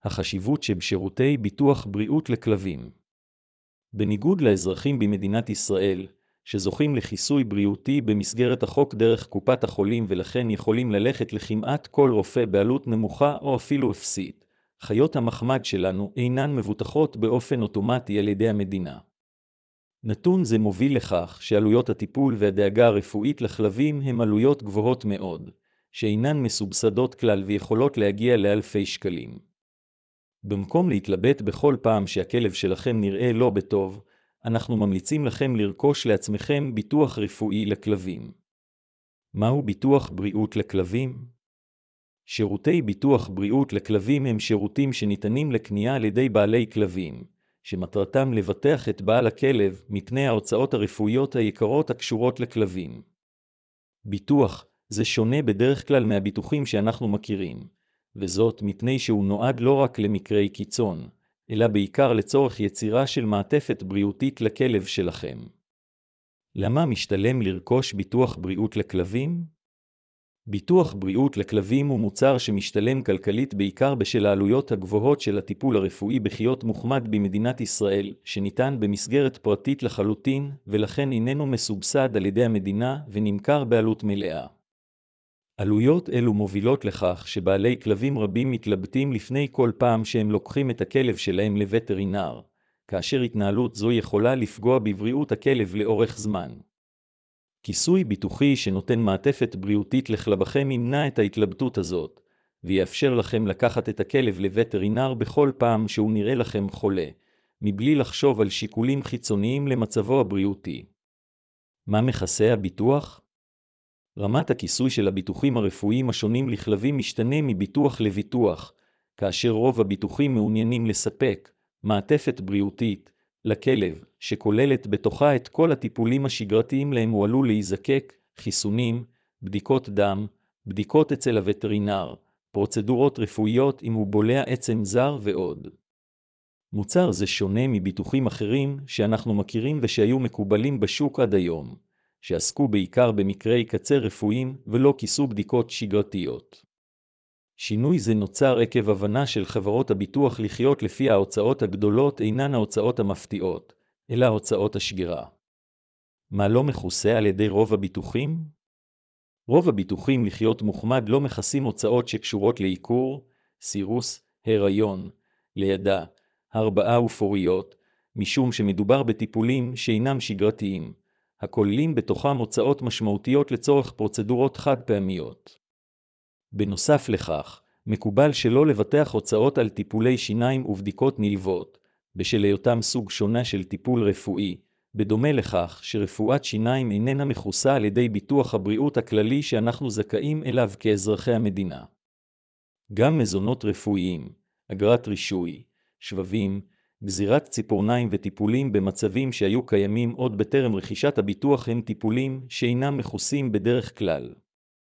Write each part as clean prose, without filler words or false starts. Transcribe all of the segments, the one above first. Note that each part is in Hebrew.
החשיבות שבשירותי ביטוח בריאות לכלבים. בניגוד לאזרחים במדינת ישראל, שזוכים לכיסוי בריאותי במסגרת החוק דרך קופת החולים ולכן יכולים ללכת לכמעט כל רופא בעלות נמוכה או אפילו אפסית, חיות המחמד שלנו אינן מבוטחות באופן אוטומטי על ידי המדינה. נתון זה מוביל לכך שעלויות הטיפול והדאגה הרפואית לכלבים הם עלויות גבוהות מאוד, שאינן מסובסדות כלל ויכולות להגיע לאלפי שקלים. במקום להתלבט בכל פעם שהכלב שלכם נראה לא בטוב, אנחנו ממליצים לכם לרכוש לעצמכם ביטוח רפואי לכלבים. מהו ביטוח בריאות לכלבים? שירותי ביטוח בריאות לכלבים הם שירותים שניתנים לקנייה על ידי בעלי כלבים, שמטרתם לבטח את בעל הכלב מפני ההוצאות הרפואיות היקרות הקשורות לכלבים. ביטוח זה שונה בדרך כלל מהביטוחים שאנחנו מכירים, וזאת מפני שהוא נועד לא רק למקרי קיצון, אלא בעיקר לצורך יצירה של מעטפת בריאותית לכלב שלכם. למה משתלם לרכוש ביטוח בריאות לכלבים? ביטוח בריאות לכלבים הוא מוצר שמשתלם כלכלית בעיקר בשל העלויות הגבוהות של הטיפול הרפואי בחיות מוחמד במדינת ישראל, שניתן במסגרת פרטית לחלוטין, ולכן איננו מסובסד על ידי המדינה ונמכר בעלות מלאה. עלויות אלו מובילות לכך שבעלי כלבים רבים מתלבטים לפני כל פעם שהם לוקחים את הכלב שלהם לווטרינר, כאשר התנהלות זו יכולה לפגוע בבריאות הכלב לאורך זמן. כיסוי ביטוחי שנותן מעטפת בריאותית לכלבכם ימנע את ההתלבטות הזאת, ויאפשר לכם לקחת את הכלב לווטרינר בכל פעם שהוא נראה לכם חולה, מבלי לחשוב על שיקולים חיצוניים למצבו הבריאותי. מה מכסה הביטוח? רמת הכיסוי של הביטוחים הרפואיים השונים לכלבים משתנה מביטוח לביטוח, כאשר רוב הביטוחים מעוניינים לספק מעטפת בריאותית לכלב, שכוללת בתוכה את כל הטיפולים השגרתיים להם הוא עלול להיזקק, חיסונים, בדיקות דם, בדיקות אצל הווטרינר, פרוצדורות רפואיות אם הוא בולע עצם זר ועוד. מוצר זה שונה מביטוחים אחרים שאנחנו מכירים ושהיו מקובלים בשוק עד היום, שעסקו בעיקר במקרי קצה רפואיים ולא כיסו בדיקות שגרתיות. שינוי זה נוצר עקב הבנה של חברות הביטוח לחיות לפי ההוצאות הגדולות אינן ההוצאות המפתיעות, אלא ההוצאות השגירה. מה לא מכוסה על ידי רוב הביטוחים? רוב הביטוחים לחיות מוחמד לא מכסים הוצאות שקשורות לעיקור, סירוס, הריון, לידה, הרבעה ופוריות, משום שמדובר בטיפולים שאינם שגרתיים, הכוללים בתוכם הוצאות משמעותיות לצורך פרוצדורות חד פעמיות. בנוסף לכך, מקובל שלא לבטח הוצאות על טיפולי שיניים ובדיקות נלוות, בשל היותם סוג שונה של טיפול רפואי, בדומה לכך שרפואת שיניים איננה מכוסה על ידי ביטוח הבריאות הכללי שאנחנו זכאים אליו כאזרחי המדינה. גם מזונות רפואיים, אגרת רישוי, שבבים, גזירת ציפורניים וטיפולים במצבים שהיו קיימים עוד בטרם רכישת הביטוח הם טיפולים שאינם מכוסים בדרך כלל.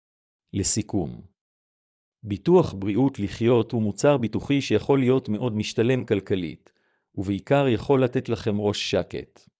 לסיכום, ביטוח בריאות לחיות הוא מוצר ביטוחי שיכול להיות מאוד משתלם כלכלית, ובעיקר יכול לתת לכם ראש שקט.